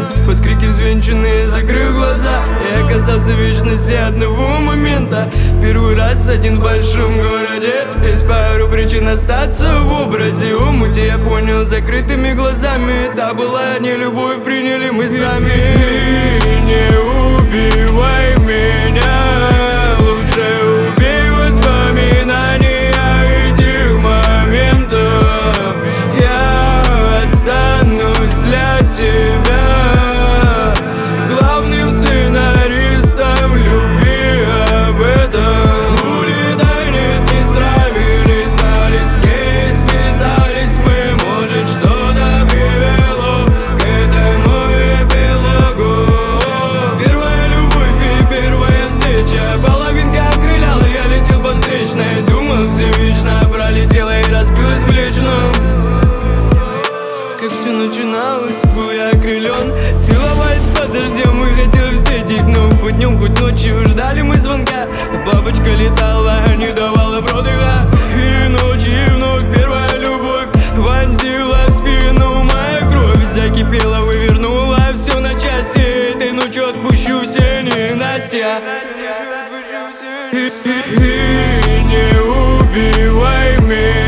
час, под крики взвинченные закрыл глаза и оказался в вечности одного момента. Первый раз один в большом городе, есть пару причин остаться в образе. Умути я понял закрытыми глазами, это была не любовь, приняли мы сами. Не убивай меня, лучше убей воспоминания этих моментов. Я останусь для тебя главным сценаристом любви об этом. Улетай, нет, не справились, стались кейс, списались мы, может, что-то привело к этому эпилогу. Первая любовь и первая встреча, половинка окрыляла, я летел по встречной, думал, все вечно пролетело и разбилось в млечном. Как все начиналось, был я окрылен, целовались под дождем и хотел встретить, но хоть днем, хоть ночью ждали мы звонка. Бабочка летала, не давала продыха, и ночью вновь первая любовь вонзила в спину моя кровь. Закипела, вывернула все на части, этой ночью отпущу все ненастья. И не убивай меня.